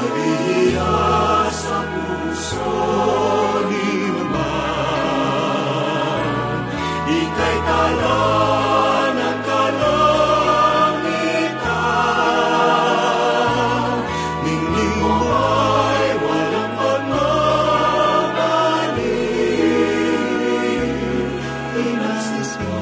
Maria sa puso ni naman, ika'y tala ng kalangitan. Ningning mo ay walang pagmamali, inagsisihan